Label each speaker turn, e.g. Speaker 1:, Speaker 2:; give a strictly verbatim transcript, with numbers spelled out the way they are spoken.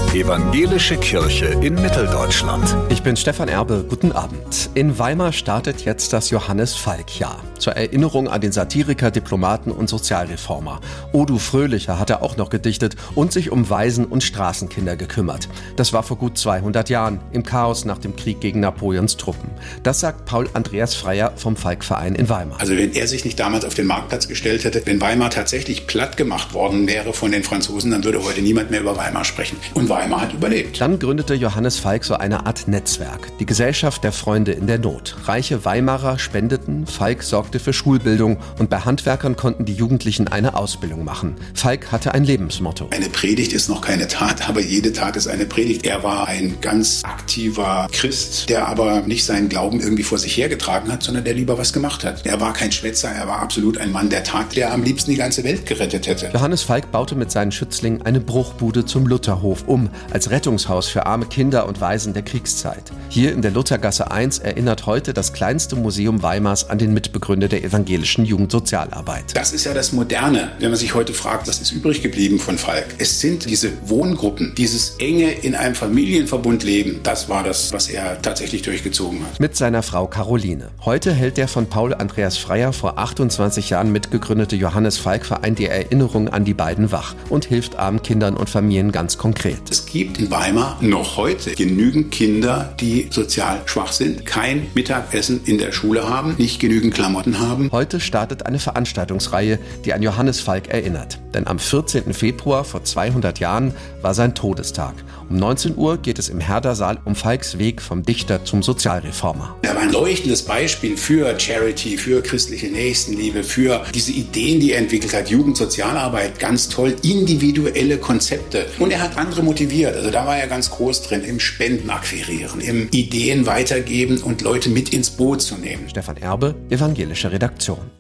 Speaker 1: Evangelische Kirche in Mitteldeutschland.
Speaker 2: Ich bin Stefan Erbe, guten Abend. In Weimar startet jetzt das Johannes-Falk-Jahr. Zur Erinnerung an den Satiriker, Diplomaten und Sozialreformer. Odu Fröhlicher hat er auch noch gedichtet und sich um Waisen und Straßenkinder gekümmert. Das war vor gut zweihundert Jahren, im Chaos nach dem Krieg gegen Napoleons Truppen. Das sagt Paul Andreas Freier vom Falk-Verein in Weimar.
Speaker 3: Also wenn er sich nicht damals auf den Marktplatz gestellt hätte, wenn Weimar tatsächlich platt gemacht worden wäre von den Franzosen, dann würde heute niemand mehr über Weimar sprechen. Und Weimar hat überlebt.
Speaker 2: Dann gründete Johannes Falk so eine Art Netzwerk, die Gesellschaft der Freunde in der Not. Reiche Weimarer spendeten, Falk sorgte für Schulbildung und bei Handwerkern konnten die Jugendlichen eine Ausbildung machen. Falk hatte ein Lebensmotto.
Speaker 3: Eine Predigt ist noch keine Tat, aber jede Tat ist eine Predigt. Er war ein ganz aktiver Christ, der aber nicht seinen Glauben irgendwie vor sich hergetragen hat, sondern der lieber was gemacht hat. Er war kein Schwätzer, er war absolut ein Mann der Tat, der am liebsten die ganze Welt gerettet hätte.
Speaker 2: Johannes Falk baute mit seinen Schützlingen eine Bruchbude zum Lutherhof um, als Rettungshaus für arme Kinder und Waisen der Kriegszeit. Hier in der Luthergasse eins erinnert heute das kleinste Museum Weimars an den Mitbegründer der evangelischen Jugendsozialarbeit.
Speaker 3: Das ist ja das Moderne, wenn man sich heute fragt, was ist übrig geblieben von Falk? Es sind diese Wohngruppen, dieses enge in einem Familienverbund leben. Das war das, was er tatsächlich durchgezogen hat.
Speaker 2: Mit seiner Frau Caroline. Heute hält der von Paul Andreas Freier vor achtundzwanzig Jahren mitgegründete Johannes Falk-Verein die Erinnerung an die beiden wach und hilft armen Kindern und Familien ganz konkret.
Speaker 3: Es gibt in Weimar noch heute genügend Kinder, die sozial schwach sind, kein Mittagessen in der Schule haben, nicht genügend Klamotten haben.
Speaker 2: Heute startet eine Veranstaltungsreihe, die an Johannes Falk erinnert. Denn am vierzehnten Februar vor zweihundert Jahren war sein Todestag. Um neunzehn Uhr geht es im Herdersaal um Falks Weg vom Dichter zum Sozialreformer.
Speaker 3: Er war ein leuchtendes Beispiel für Charity, für christliche Nächstenliebe, für diese Ideen, die er entwickelt hat. Jugendsozialarbeit, ganz toll, individuelle Konzepte. Und er hat andere motiviert. Also da war er ganz groß drin, im Spenden akquirieren, im Ideen weitergeben und Leute mit ins Boot zu nehmen.
Speaker 2: Stefan Erbe, Evangelische Redaktion.